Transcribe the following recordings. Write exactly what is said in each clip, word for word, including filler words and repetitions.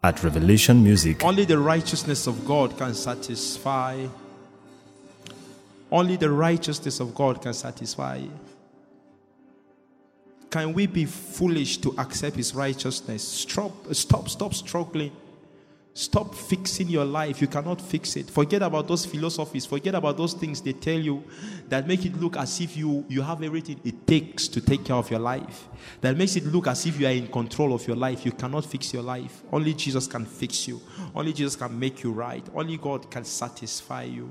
at Revelation Music. Only the righteousness of God can satisfy. Only the righteousness of God can satisfy. Can we be foolish to accept His righteousness? Stop, stop, stop struggling. Stop fixing your life. You cannot fix it. Forget about those philosophies. Forget about those things they tell you that make it look as if you, you have everything it takes to take care of your life. That makes it look as if you are in control of your life. You cannot fix your life. Only Jesus can fix you. Only Jesus can make you right. Only God can satisfy you.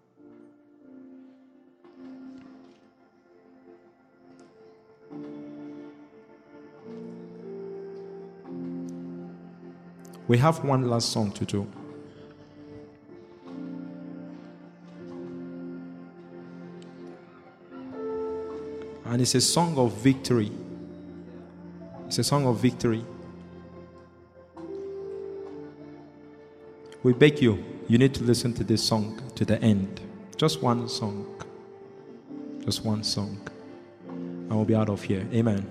We have one last song to do. And it's a song of victory. It's a song of victory. We beg you, you need to listen to this song to the end. Just one song. Just one song. And we'll be out of here. Amen.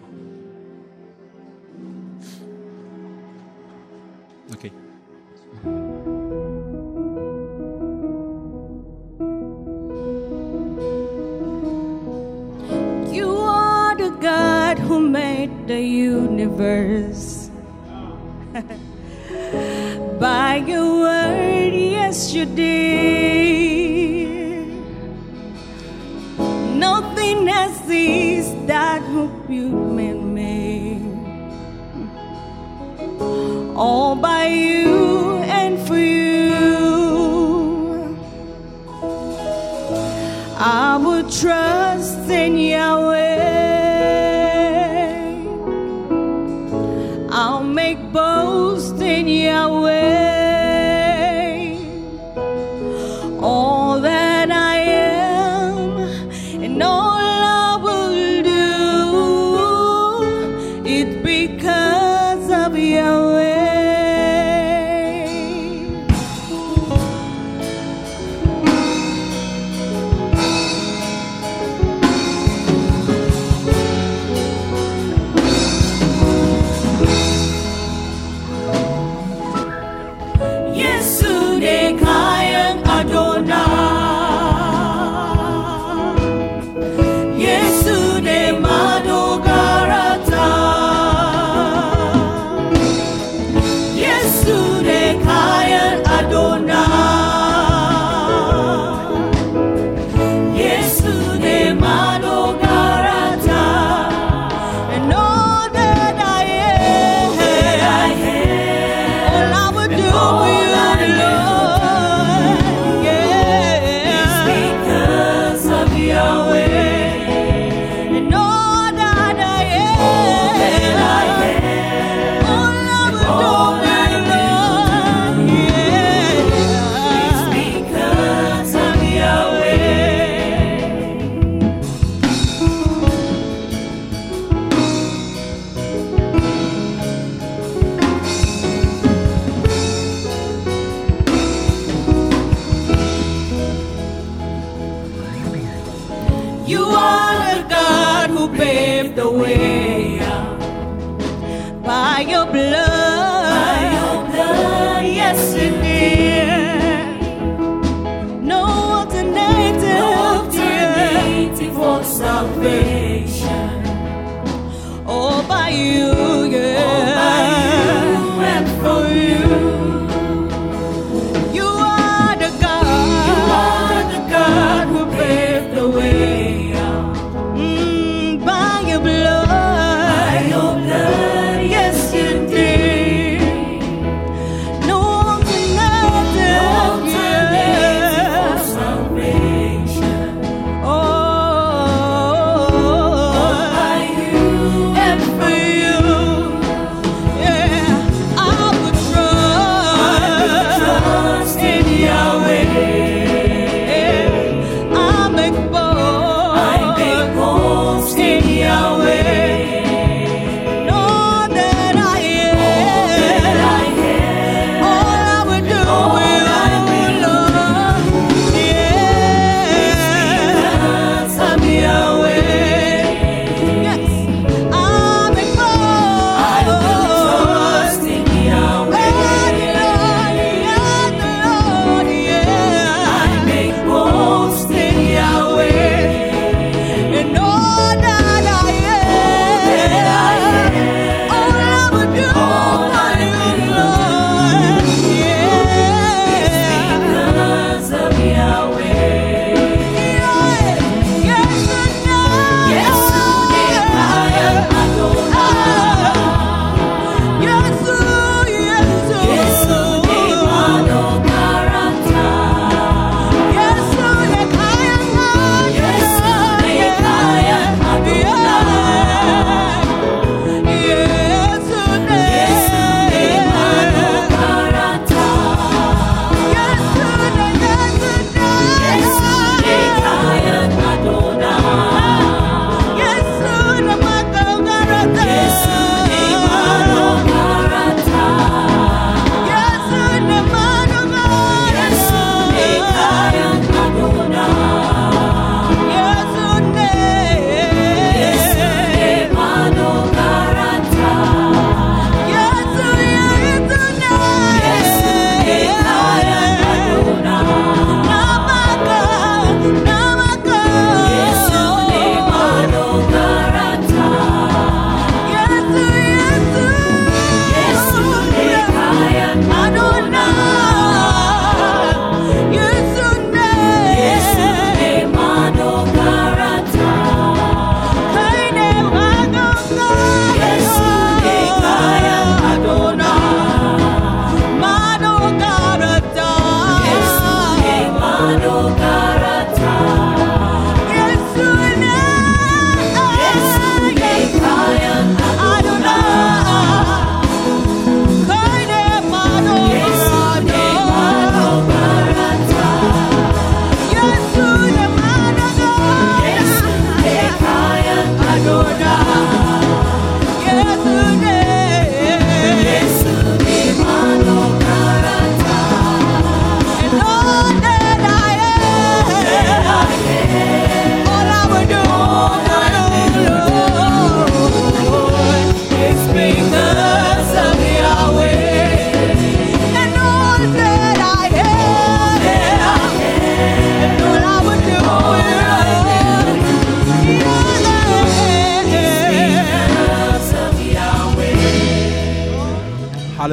Okay. You are the God who made the universe. By your word, yes you did. Nothing exists that hope you made me. All by you and for you. I will trust in Yahweh. I'll make boast in Yahweh. All that I am and all I will do, it's because of Yahweh.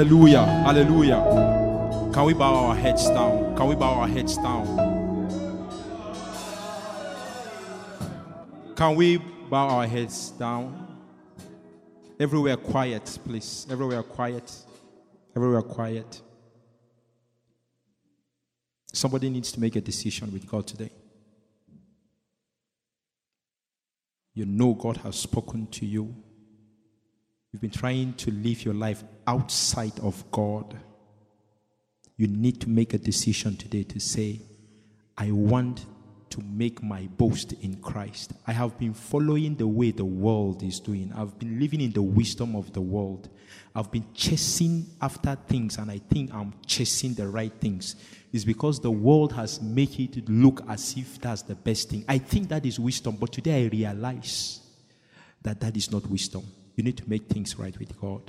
Hallelujah. Hallelujah. Can we bow our heads down? Can we bow our heads down? Can we bow our heads down? Everywhere quiet, please. Everywhere quiet. Everywhere quiet. Somebody needs to make a decision with God today. You know God has spoken to you. You've been trying to live your life outside of God. You need to make a decision today to say, I want to make my boast in Christ. I have been following the way the world is doing. I've been living in the wisdom of the world. I've been chasing after things, and I think I'm chasing the right things. It's because the world has made it look as if that's the best thing. I think that is wisdom, but today I realize that that is not wisdom. You need to make things right with God.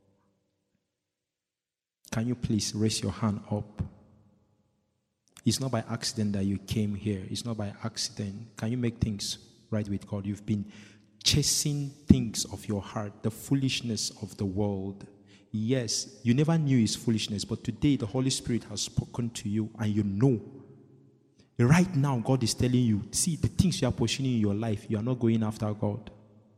Can you please raise your hand up? It's not by accident that you came here. It's not by accident. Can you make things right with God? You've been chasing things of your heart, the foolishness of the world. Yes, you never knew it's foolishness, but today the Holy Spirit has spoken to you and you know. Right now, God is telling you, see, the things you are pursuing in your life, you are not going after God.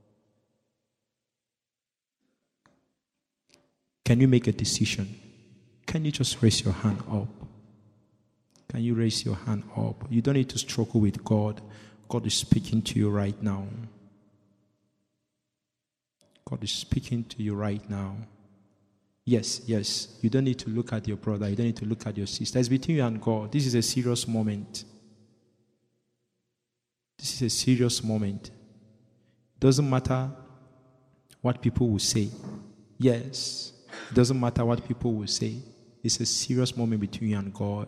Can you make a decision? Can you just raise your hand up? Can you raise your hand up? You don't need to struggle with God. God is speaking to you right now. God is speaking to you right now. Yes, yes. You don't need to look at your brother. You don't need to look at your sister. It's between you and God. This is a serious moment. This is a serious moment. It doesn't matter what people will say. Yes. It doesn't matter what people will say. It's a serious moment between you and God.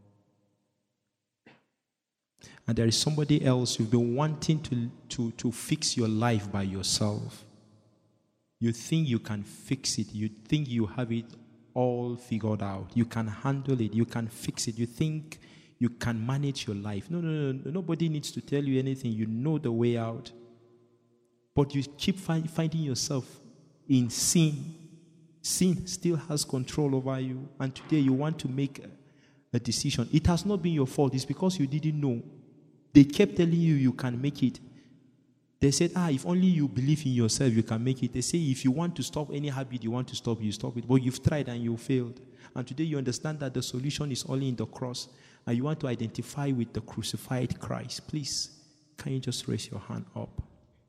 And there is somebody else you've been wanting to, to, to fix your life by yourself. You think you can fix it. You think you have it all figured out. You can handle it. You can fix it. You think you can manage your life. No, no, no, no. Nobody needs to tell you anything. You know the way out. But you keep find, finding yourself in sin. Sin still has control over you. And today you want to make a, a decision. It has not been your fault. It's because you didn't know. They kept telling you you can make it. They said, ah, if only you believe in yourself, you can make it. They say, if you want to stop any habit you want to stop, you stop it. But you've tried and you failed. And today you understand that the solution is only in the cross. And you want to identify with the crucified Christ. Please, can you just raise your hand up?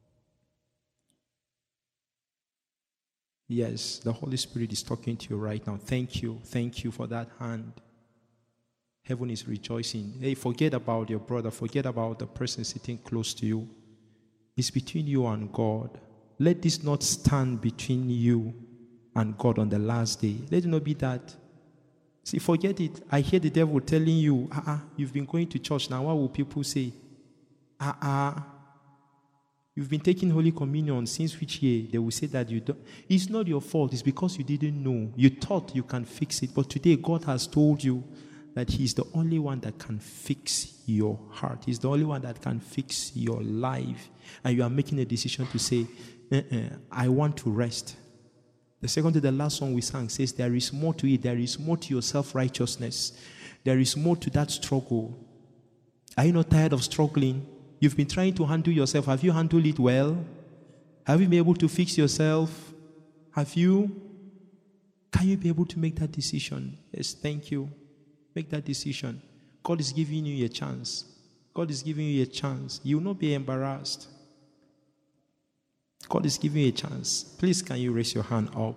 Yes, the Holy Spirit is talking to you right now. Thank you. Thank you for that hand. Heaven is rejoicing. Hey, forget about your brother. Forget about the person sitting close to you. It's between you and God. Let this not stand between you and God on the last day. Let it not be that. See, forget it. I hear the devil telling you, ah, uh-uh, you've been going to church. Now what will people say? Ah, uh-uh. You've been taking Holy Communion since which year? They will say that you don't. It's not your fault. It's because you didn't know. You thought you can fix it. But today God has told you that He's the only one that can fix your heart. He's the only one that can fix your life. And you are making a decision to say, uh-uh, I want to rest. The second to the last song we sang says, there is more to it. There is more to your self-righteousness. There is more to that struggle. Are you not tired of struggling? You've been trying to handle yourself. Have you handled it well? Have you been able to fix yourself? Have you? Can you be able to make that decision? Yes, thank you. Make that decision. God is giving you a chance. God is giving you a chance. You will not be embarrassed. God is giving you a chance. Please, can you raise your hand up?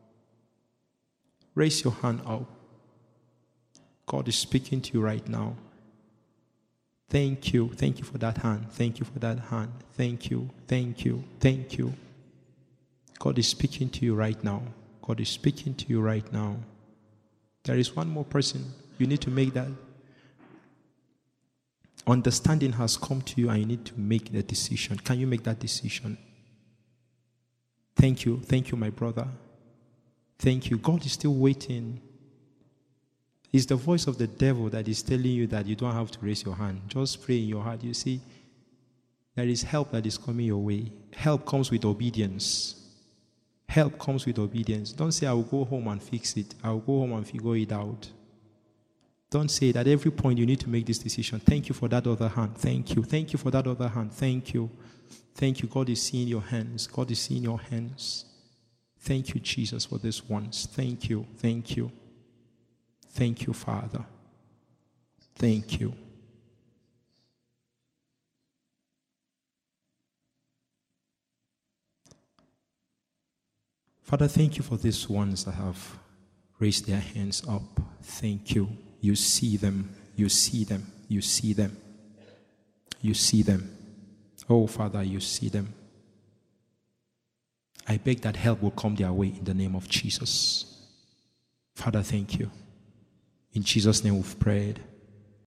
Raise your hand up. God is speaking to you right now. Thank you. Thank you for that hand. Thank you for that hand. Thank you. Thank you. Thank you. God is speaking to you right now. God is speaking to you right now. There is one more person. You need to make that. Understanding has come to you and you need to make the decision. Can you make that decision? Thank you. Thank you, my brother. Thank you. God is still waiting. It's the voice of the devil that is telling you that you don't have to raise your hand. Just pray in your heart. You see, there is help that is coming your way. Help comes with obedience. Help comes with obedience. Don't say, I will go home and fix it. I will go home and figure it out. Don't say that at every point you need to make this decision. Thank you for that other hand. Thank you. Thank you for that other hand. Thank you. Thank you. God is seeing your hands. God is seeing your hands. Thank you, Jesus, for this once. Thank you. Thank you. Thank you, Father. Thank you. Father, thank you for these ones that have raised their hands up. Thank you. You see them. You see them. You see them. You see them. Oh, Father, you see them. I beg that help will come their way in the name of Jesus. Father, thank you. In Jesus' name we've prayed.